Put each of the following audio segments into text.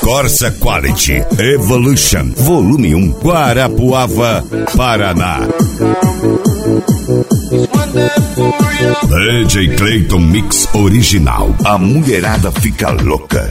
Corsa Quality Evolution Volume 1, Guarapuava, Paraná. DJ Clayton Mix Original. A mulherada fica louca.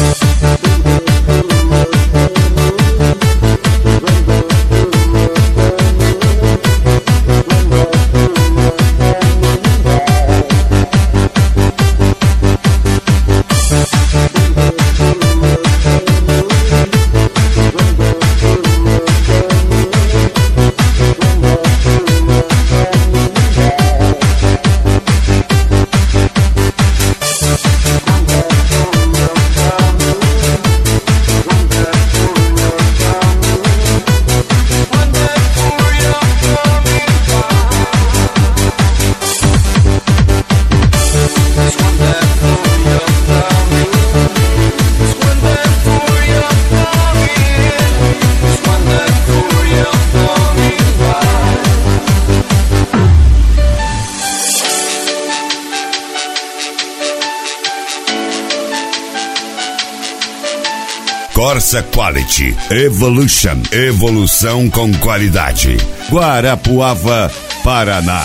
Corsa Quality Evolution. Evolução com qualidade. Guarapuava, Paraná.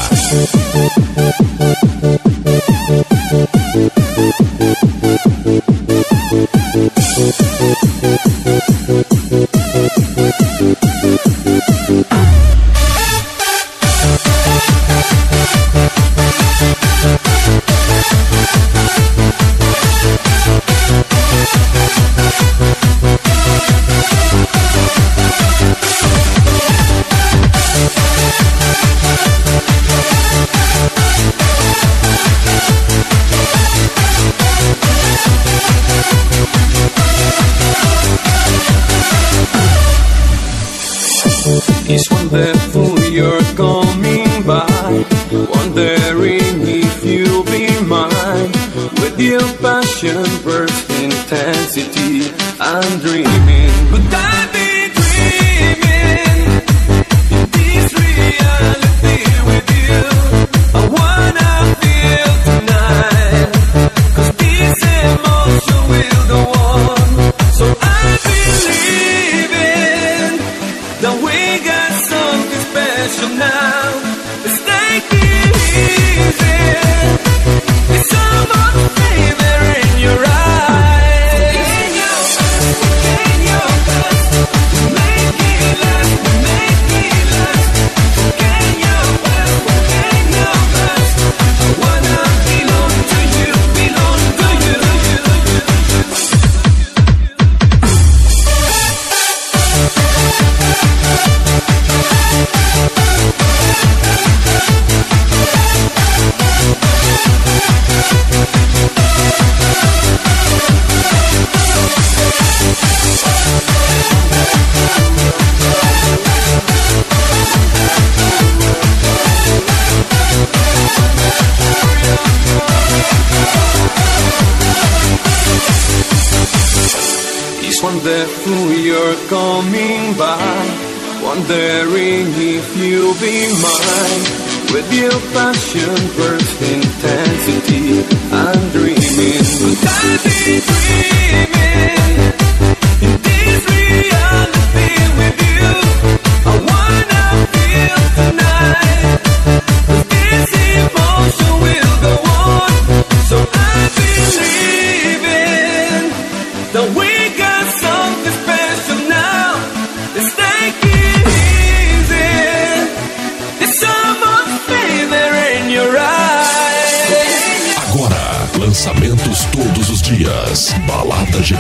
It's wonderful you're coming by, wondering if you'll be mine. With your passion burst intensity, I'm dreaming. Could I be dreaming in this reality with you? I wanna feel tonight, 'cause this emotion will go on. So I believe in that we got something special now. Let's take it easy. It's so much flavor in your eyes. Can you make it last? Make it last. Can you last? I wanna belong to you, belong to you. It's wonderful you're coming by, wondering if you'll be mine. With your passion burst intensity, I'm dreaming. Could I be dreaming in this reality with you? I wanna feel tonight, 'cause this emotion will go on. So I believe in that we got something special now. Let's take it easy. It's so much flavor in your eyes. Agora, lançamentos todos os dias. Balada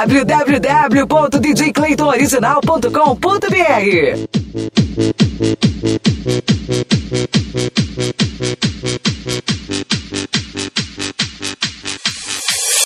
www.djcleitonoriginal.com.br.